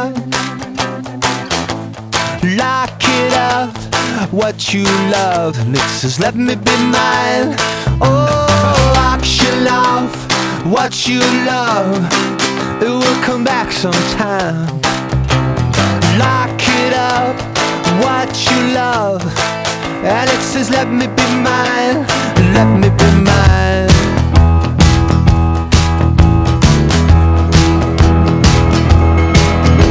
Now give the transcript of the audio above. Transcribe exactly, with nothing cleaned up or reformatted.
mine. Lock it up, what you love. Nick says let me be mine. Oh, auction off what you love. It will come back sometime. Lock it up, what you love. Alex says let me be